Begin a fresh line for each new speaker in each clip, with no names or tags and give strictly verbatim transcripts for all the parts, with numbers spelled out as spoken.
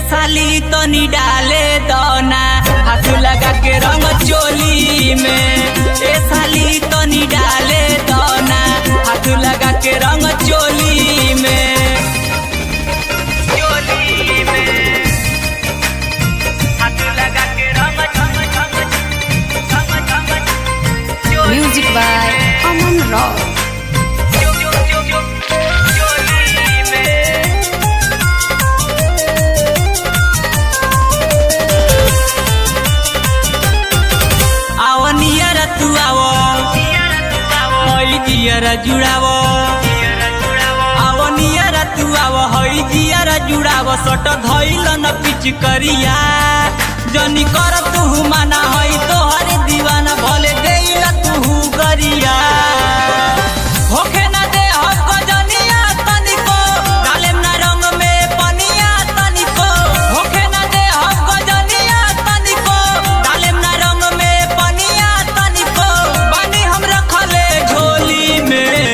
साली तनी डाले दौना हाथ लगा के रंग चोली में। ए साली तनी डाले दौना हाथ लगा के रंग चोली में। चोली में हाथ लगा के रंग
Music by Aman Rao.
जियरा जुड़ावो आवो नियरा तू आवो हई जियरा जुड़ावो सट धइल न पिच करिया जनी कर तू माना हई तोहर दीवाना भले देइला तू गरिया होखे ना दे हक जनिया तनिको डालेम ना रंग में पनिया तनिको होखे ना दे हक जनिया तनिको डालेम ना रंग में पनिया तनिको बानी हम रखले झोली में।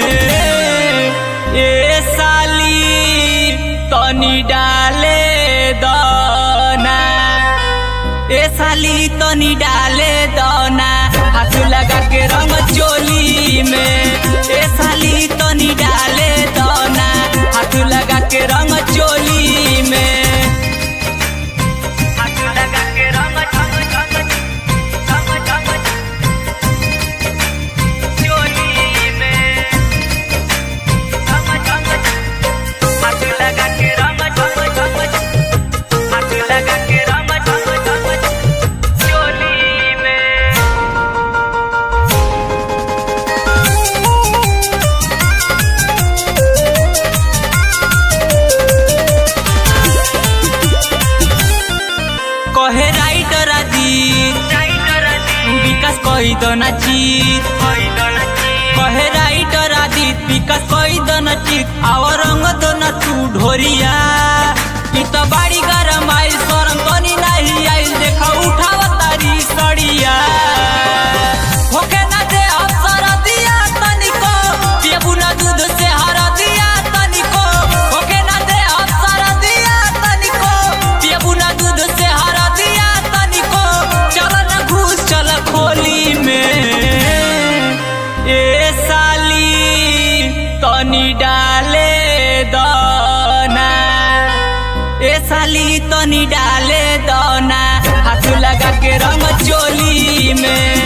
ए साली तनी डाले दौना ए साली तनी डाले दौना हाथ लगा के रंग चोली में। ए साली तनी डाले दौना हाथ लगा के रंग चोली में। हाथ लगा के रंग चोली में। हाथ लगा के रंग हाथ लगा के रंग चोली में। कहे राइटर अजीत विकास कही दो ना चीत कहे राइटर अजीत विकास कही दो ना चीत आव रंग दो ना तू ढोरिया इ तो बाड़ी गरम आइल शरम तनी नहीं आइल देखा उठाव तारी सड़िया होके ना दे अवसर दिया तनिको पियबू ना दूध से हर दिया तनिको होके ना दे अवसर दिया तनिको पियबू ना दूध से हर दिया तनिको चल ना घुस चल खोली में। ए साली तनी डाले दौना ए साली तनी डाले दौना हाथ लगा के रंग चोली में।